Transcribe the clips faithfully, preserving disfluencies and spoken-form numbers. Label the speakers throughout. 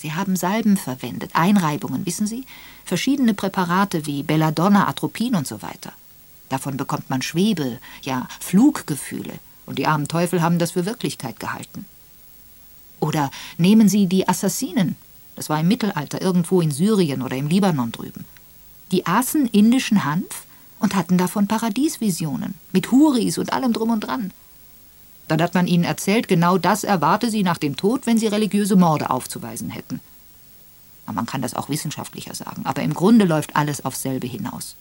Speaker 1: Sie haben Salben verwendet, Einreibungen, wissen Sie? Verschiedene Präparate wie Belladonna, Atropin und so weiter. Davon bekommt man Schwebel, ja, Fluggefühle. Und die armen Teufel haben das für Wirklichkeit gehalten. Oder nehmen Sie die Assassinen. Das war im Mittelalter, irgendwo in Syrien oder im Libanon drüben. Die aßen indischen Hanf und hatten davon Paradiesvisionen, mit Huris und allem drum und dran. Dann hat man ihnen erzählt, genau das erwarte sie nach dem Tod, wenn sie religiöse Morde aufzuweisen hätten. Man kann das auch wissenschaftlicher sagen, aber im Grunde läuft alles aufs selbe hinaus.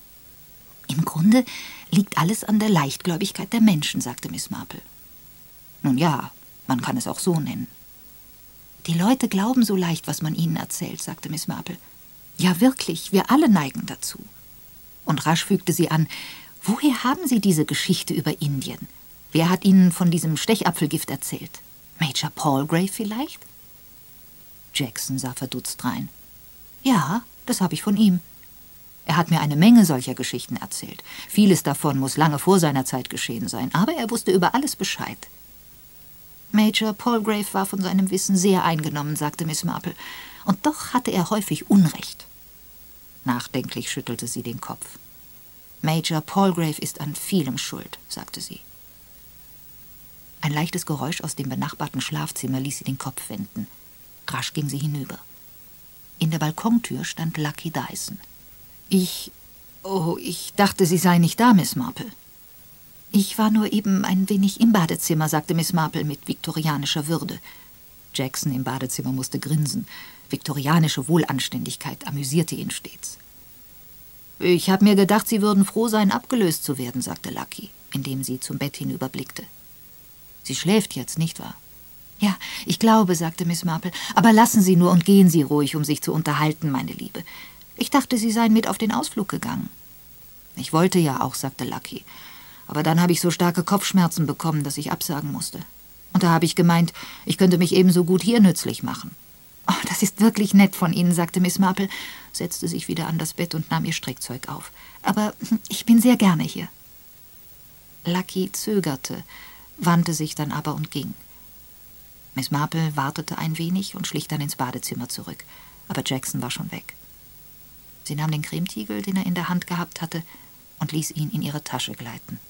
Speaker 1: Im Grunde liegt alles an der Leichtgläubigkeit der Menschen, sagte Miss Marple. Nun ja, man kann es auch so nennen. Die Leute glauben so leicht, was man ihnen erzählt, sagte Miss Marple. Ja, wirklich, wir alle neigen dazu. Und rasch fügte sie an, woher haben Sie diese Geschichte über Indien? Wer hat Ihnen von diesem Stechapfelgift erzählt? Major Palgrave vielleicht? Jackson sah verdutzt rein. Ja, das habe ich von ihm. Er hat mir eine Menge solcher Geschichten erzählt. Vieles davon muss lange vor seiner Zeit geschehen sein, aber er wusste über alles Bescheid. Major Palgrave war von seinem Wissen sehr eingenommen, sagte Miss Marple. Und doch hatte er häufig Unrecht. Nachdenklich schüttelte sie den Kopf. Major Palgrave ist an vielem schuld, sagte sie. Ein leichtes Geräusch aus dem benachbarten Schlafzimmer ließ sie den Kopf wenden. Rasch ging sie hinüber. In der Balkontür stand Lucky Dyson. Ich... Oh, ich dachte, Sie seien nicht da, Miss Marple. Ich war nur eben ein wenig im Badezimmer, sagte Miss Marple mit viktorianischer Würde. Jackson im Badezimmer musste grinsen. Viktorianische Wohlanständigkeit amüsierte ihn stets. Ich habe mir gedacht, Sie würden froh sein, abgelöst zu werden, sagte Lucky, indem sie zum Bett hinüberblickte. Sie schläft jetzt, nicht wahr? Ja, ich glaube, sagte Miss Marple, aber lassen Sie nur und gehen Sie ruhig, um sich zu unterhalten, meine Liebe. Ich dachte, Sie seien mit auf den Ausflug gegangen. Ich wollte ja auch, sagte Lucky, aber dann habe ich so starke Kopfschmerzen bekommen, dass ich absagen musste. Und da habe ich gemeint, ich könnte mich ebenso gut hier nützlich machen. Oh, das ist wirklich nett von Ihnen, sagte Miss Marple, setzte sich wieder an das Bett und nahm ihr Strickzeug auf. Aber ich bin sehr gerne hier. Lucky zögerte, wandte sich dann aber und ging. Miss Marple wartete ein wenig und schlich dann ins Badezimmer zurück, aber Jackson war schon weg. Sie nahm den Cremetiegel, den er in der Hand gehabt hatte, und ließ ihn in ihre Tasche gleiten.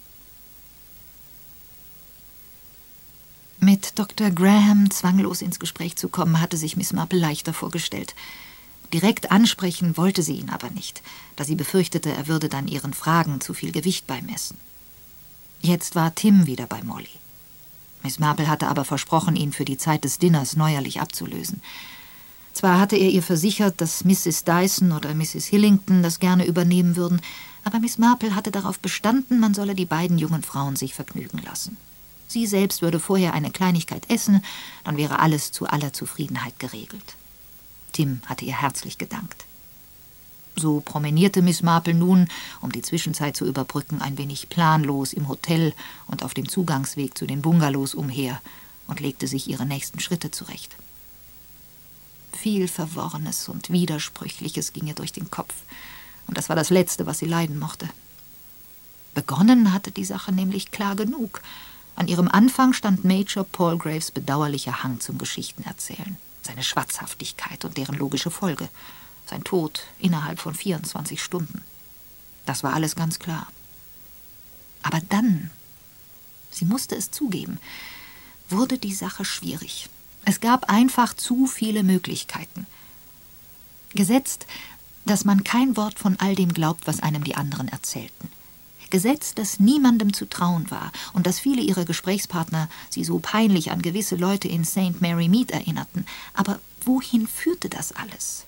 Speaker 1: Mit Doktor Graham zwanglos ins Gespräch zu kommen, hatte sich Miss Marple leichter vorgestellt. Direkt ansprechen wollte sie ihn aber nicht, da sie befürchtete, er würde dann ihren Fragen zu viel Gewicht beimessen. Jetzt war Tim wieder bei Molly. Miss Marple hatte aber versprochen, ihn für die Zeit des Dinners neuerlich abzulösen. Zwar hatte er ihr versichert, dass Misses Dyson oder Misses Hillington das gerne übernehmen würden, aber Miss Marple hatte darauf bestanden, man solle die beiden jungen Frauen sich vergnügen lassen. Sie selbst würde vorher eine Kleinigkeit essen, dann wäre alles zu aller Zufriedenheit geregelt. Tim hatte ihr herzlich gedankt. So promenierte Miss Marple nun, um die Zwischenzeit zu überbrücken, ein wenig planlos im Hotel und auf dem Zugangsweg zu den Bungalows umher und legte sich ihre nächsten Schritte zurecht. Viel Verworrenes und Widersprüchliches ging ihr durch den Kopf, und das war das Letzte, was sie leiden mochte. Begonnen hatte die Sache nämlich klar genug. An ihrem Anfang stand Major Palgraves bedauerlicher Hang zum Geschichtenerzählen, seine Schwatzhaftigkeit und deren logische Folge, sein Tod innerhalb von vierundzwanzig Stunden. Das war alles ganz klar. Aber dann, sie musste es zugeben, wurde die Sache schwierig. Es gab einfach zu viele Möglichkeiten. Gesetzt, dass man kein Wort von all dem glaubt, was einem die anderen erzählten. Gesetzt, dass niemandem zu trauen war und dass viele ihrer Gesprächspartner sie so peinlich an gewisse Leute in Saint Mary Mead erinnerten. Aber wohin führte das alles?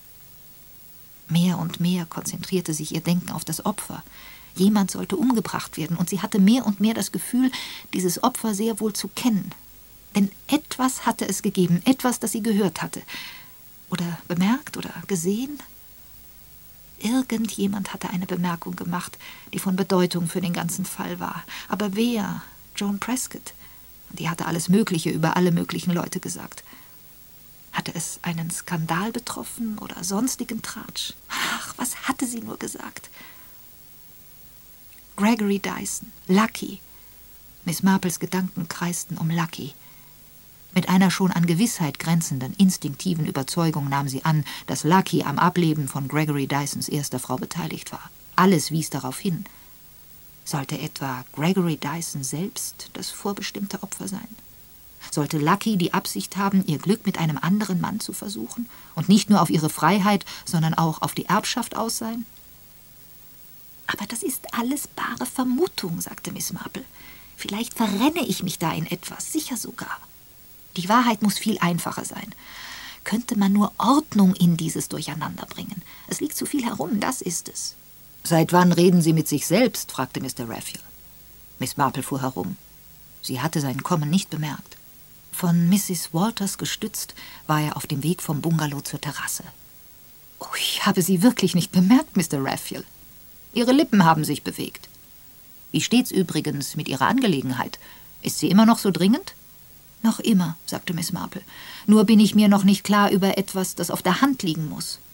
Speaker 1: Mehr und mehr konzentrierte sich ihr Denken auf das Opfer. Jemand sollte umgebracht werden, und sie hatte mehr und mehr das Gefühl, dieses Opfer sehr wohl zu kennen. Denn etwas hatte es gegeben, etwas, das sie gehört hatte. Oder bemerkt oder gesehen. Irgendjemand hatte eine Bemerkung gemacht, die von Bedeutung für den ganzen Fall war. Aber wer? Joan Prescott. Die hatte alles Mögliche über alle möglichen Leute gesagt. Hatte es einen Skandal betroffen oder sonstigen Tratsch? Ach, was hatte sie nur gesagt? Gregory Dyson, Lucky. Miss Marples Gedanken kreisten um Lucky. Mit einer schon an Gewissheit grenzenden, instinktiven Überzeugung nahm sie an, dass Lucky am Ableben von Gregory Dysons erster Frau beteiligt war. Alles wies darauf hin. Sollte etwa Gregory Dyson selbst das vorbestimmte Opfer sein? Sollte Lucky die Absicht haben, ihr Glück mit einem anderen Mann zu versuchen und nicht nur auf ihre Freiheit, sondern auch auf die Erbschaft aus sein? »Aber das ist alles bare Vermutung«, sagte Miss Marple. »Vielleicht verrenne ich mich da in etwas, sicher sogar. Die Wahrheit muss viel einfacher sein. Könnte man nur Ordnung in dieses Durcheinander bringen? Es liegt zu viel herum, das ist es.« »Seit wann reden Sie mit sich selbst?« fragte Mister Raphael. Miss Marple fuhr herum. Sie hatte sein Kommen nicht bemerkt. Von Misses Walters gestützt war er auf dem Weg vom Bungalow zur Terrasse. »Oh, ich habe Sie wirklich nicht bemerkt, Mister Raphael. Ihre Lippen haben sich bewegt. Wie steht's übrigens mit Ihrer Angelegenheit? Ist sie immer noch so dringend?« »Noch immer«, sagte Miss Marple. »Nur bin ich mir noch nicht klar über etwas, das auf der Hand liegen muss.«